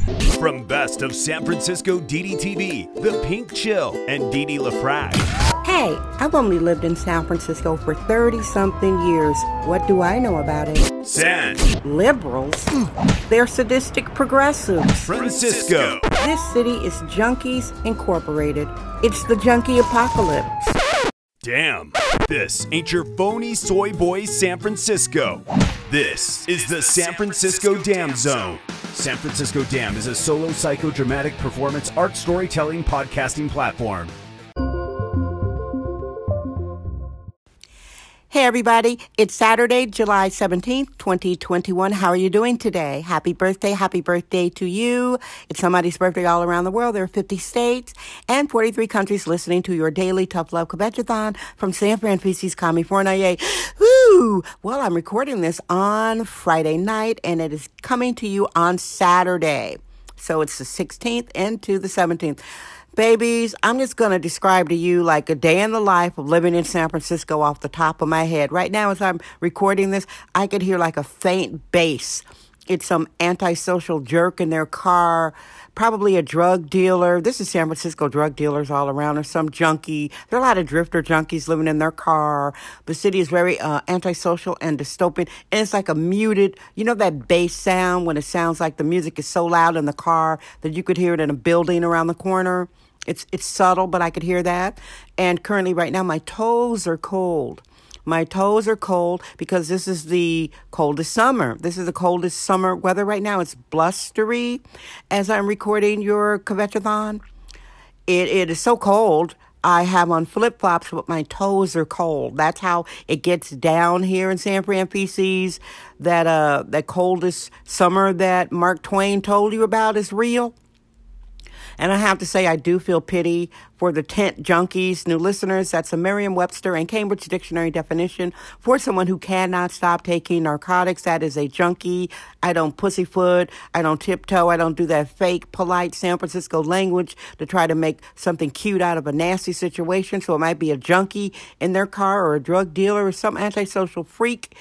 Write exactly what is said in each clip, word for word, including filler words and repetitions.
From Best of San Francisco D D T V, The Pink Chill, and Dee Dee LaFrac. Hey, I've only lived in San Francisco for thirty-something years. What do I know about it? San. Liberals? They're sadistic progressives. Francisco. This city is Junkies Incorporated. It's the junkie apocalypse. Damn. This ain't your phony soy boy San Francisco. This is the San Francisco Dam Zone. San Francisco Dam is a solo psychodramatic performance art storytelling podcasting platform. Hey everybody, it's Saturday, July seventeenth, twenty twenty-one. How are you doing today? Happy birthday, happy birthday to you. It's somebody's birthday all around the world. There are fifty states and forty-three countries listening to your daily Tough Love Quebechathon from San Fran P C's California. Woo! Well, I'm recording this on Friday night and it is coming to you on Saturday. So it's the sixteenth into the seventeenth. Babies, I'm just going to describe to you like a day in the life of living in San Francisco off the top of my head. Right now, as I'm recording this, I could hear like a faint bass. It's some antisocial jerk in their car, probably a drug dealer. This is San Francisco, drug dealers all around, or some junkie. There are a lot of drifter junkies living in their car. The city is very uh, antisocial and dystopian, and it's like a muted, you know that bass sound when it sounds like the music is so loud in the car that you could hear it in a building around the corner? It's it's subtle, but I could hear that. And currently right now, my toes are cold. My toes are cold because this is the coldest summer. This is the coldest summer weather right now. It's blustery as I'm recording your Quebechathon. It, it is so cold. I have on flip-flops, but my toes are cold. That's how it gets down here in San Fran P C's. That, uh, that coldest summer that Mark Twain told you about is real. And I have to say, I do feel pity for the tent junkies. New listeners, that's a Merriam-Webster and Cambridge Dictionary definition for someone who cannot stop taking narcotics. That is a junkie. I don't pussyfoot. I don't tiptoe. I don't do that fake, polite San Francisco language to try to make something cute out of a nasty situation. So it might be a junkie in their car or a drug dealer or some antisocial freak.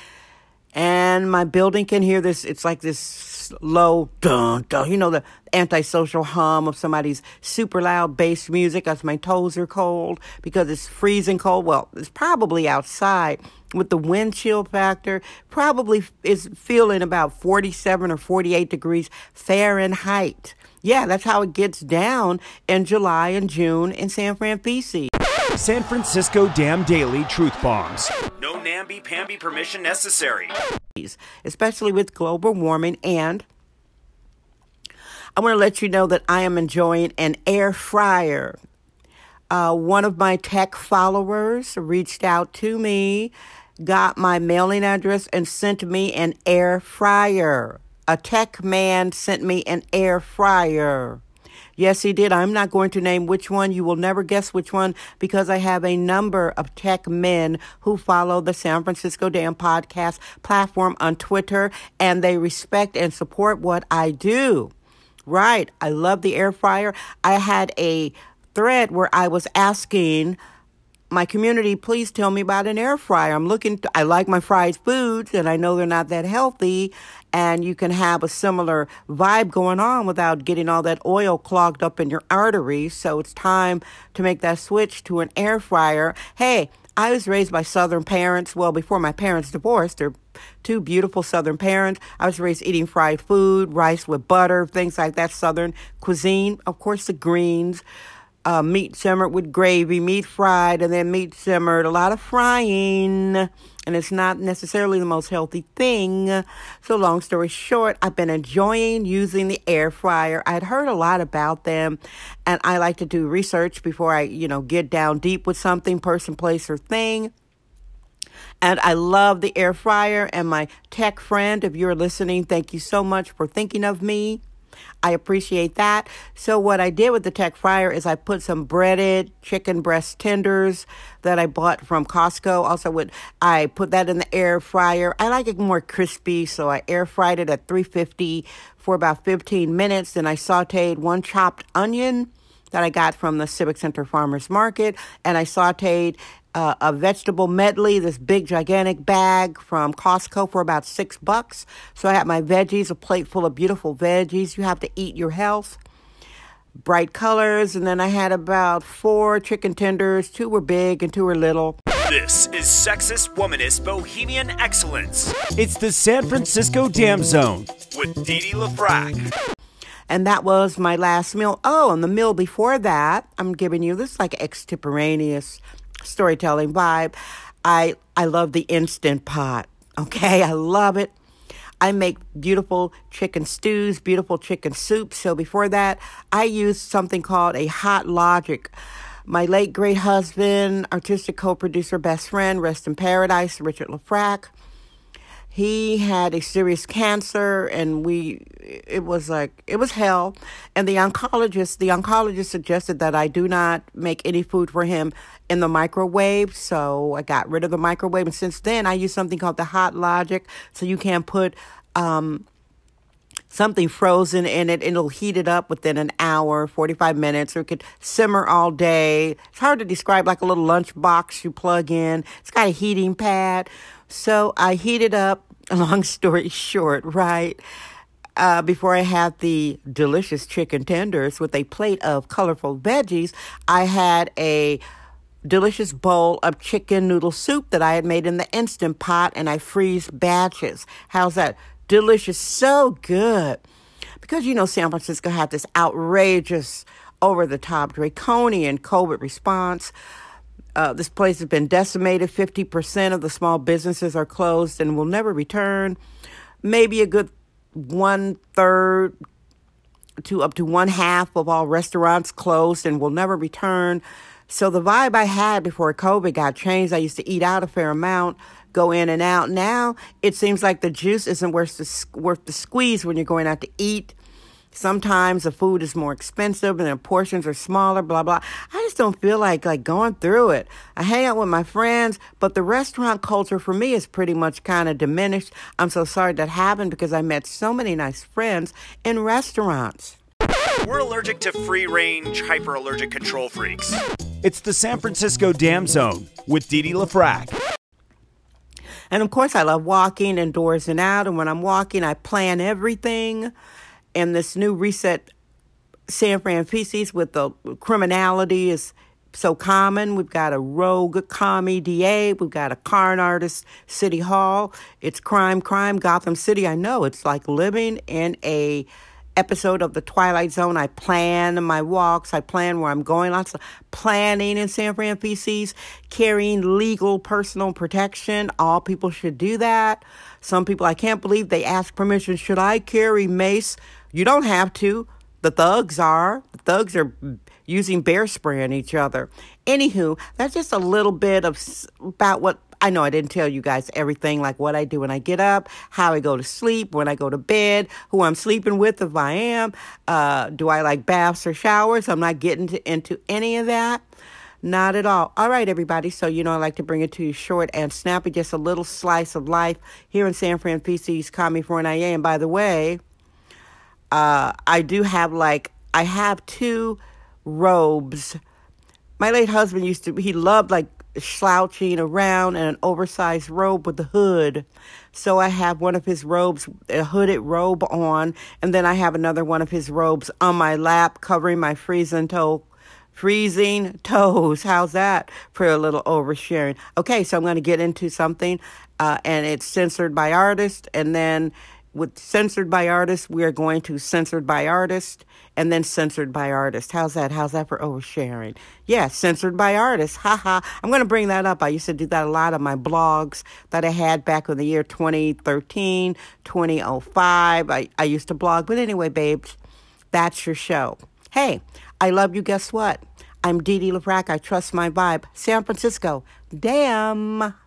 And my building can hear this. It's like this low, dun, dun, you know, the antisocial hum of somebody's super loud bass music as my toes are cold because it's freezing cold. Well, it's probably outside with the wind chill factor. Probably is feeling about forty-seven or forty-eight degrees Fahrenheit. Yeah, that's how it gets down in July and June in San Fran P C. San Francisco Dam Daily Truth Bombs. No namby-pamby permission necessary. Especially with global warming, and I want to let you know that I am enjoying an air fryer. Uh, one of my tech followers reached out to me, got my mailing address, and sent me an air fryer. A tech man sent me an air fryer. Yes, he did. I'm not going to name which one. You will never guess which one because I have a number of tech men who follow the San Francisco Dam podcast platform on Twitter, and they respect and support what I do. Right. I love the air fryer. I had a thread where I was asking my community, please tell me about an air fryer. I'm looking, to, I like my fried foods and I know they're not that healthy, and you can have a similar vibe going on without getting all that oil clogged up in your arteries. So it's time to make that switch to an air fryer. Hey, I was raised by Southern parents. Well, before my parents divorced, they're two beautiful Southern parents. I was raised eating fried food, rice with butter, things like that, Southern cuisine. Of course, the greens. Uh, meat simmered with gravy, meat fried, and then meat simmered. A lot of frying, and it's not necessarily the most healthy thing. So long story short, I've been enjoying using the air fryer. I'd heard a lot about them, and I like to do research before I, you know, get down deep with something, person, place, or thing. And I love the air fryer. And my tech friend, if you're listening, thank you so much for thinking of me. I appreciate that. So what I did with the tech fryer is I put some breaded chicken breast tenders that I bought from Costco. Also, would I put that in the air fryer. I like it more crispy, so I air fried it at three fifty for about fifteen minutes. Then I sauteed one chopped onion that I got from the Civic Center Farmers Market, and I sauteed uh, a vegetable medley, this big gigantic bag from Costco for about six bucks. So I had my veggies, a plate full of beautiful veggies. You have to eat your health. Bright colors, and then I had about four chicken tenders. Two were big and two were little. This is sexist, womanist, bohemian excellence. It's the San Francisco Dam Zone with Dee Dee LaFrac. And that was my last meal. Oh, and the meal before that, I'm giving you this like extemporaneous storytelling vibe. I I love the Instant Pot. Okay, I love it. I make beautiful chicken stews, beautiful chicken soups. So before that, I used something called a Hot Logic. My late great husband, artistic co-producer, best friend, rest in paradise, Richard LaFrac. He had a serious cancer, and we, it was like, it was hell. And the oncologist, the oncologist suggested that I do not make any food for him in the microwave. So I got rid of the microwave. And since then, I use something called the Hot Logic. So you can put um, something frozen in it, and it'll heat it up within an hour, forty-five minutes, or it could simmer all day. It's hard to describe, like a little lunch box you plug in. It's got a heating pad. So I heated up, long story short, right, uh, before I had the delicious chicken tenders with a plate of colorful veggies, I had a delicious bowl of chicken noodle soup that I had made in the Instant Pot, and I freeze batches. How's that? Delicious, so good. Because, you know, San Francisco had this outrageous, over-the-top, draconian COVID response. Uh, this place has been decimated. fifty percent of the small businesses are closed and will never return. Maybe a good one-third to up to one-half of all restaurants closed and will never return. So the vibe I had before COVID got changed. I used to eat out a fair amount, go in and out. Now it seems like the juice isn't worth the, worth the squeeze when you're going out to eat. Sometimes the food is more expensive and the portions are smaller, blah, blah. I just don't feel like like going through it. I hang out with my friends, but the restaurant culture for me is pretty much kind of diminished. I'm so sorry that happened because I met so many nice friends in restaurants. We're allergic to free-range, hyper-allergic control freaks. It's the San Francisco Dam Zone with Dee Dee LaFrac. And of course, I love walking indoors and out. And when I'm walking, I plan everything. And this new Reset San Fran feces with the criminality is so common. We've got a rogue commie D A. We've got a con artist, City Hall. It's crime, crime, Gotham City. I know it's like living in a episode of The Twilight Zone. I plan my walks. I plan where I'm going. Lots of planning in San Fran feces. Carrying legal personal protection. All people should do that. Some people, I can't believe they ask permission. Should I carry mace? You don't have to. The thugs are. The thugs are using bear spray on each other. Anywho, that's just a little bit of about what, I know I didn't tell you guys everything, like what I do when I get up, how I go to sleep, when I go to bed, who I'm sleeping with if I am, uh, do I like baths or showers? I'm not getting to, into any of that. Not at all. All right, everybody. So, you know, I like to bring it to you short and snappy, just a little slice of life here in San Fran feces, Commie for an I A. And by the way, uh, I do have like, I have two robes. My late husband used to, he loved like slouching around in an oversized robe with a hood. So I have one of his robes, a hooded robe on, and then I have another one of his robes on my lap covering my freezing toe, freezing toes. How's that for a little oversharing? Okay, so I'm going to get into something, uh, and it's censored by artist, and then with censored by artist, we are going to censored by artist, and then censored by artist. How's that? How's that for oversharing? Yeah, censored by artist. Ha ha. I'm going to bring that up. I used to do that a lot on my blogs that I had back in the year twenty thirteen, twenty oh five. I, I used to blog. But anyway, babes, that's your show. Hey, I love you. Guess what? I'm Dee Dee LaFrac. I trust my vibe. San Francisco. Damn.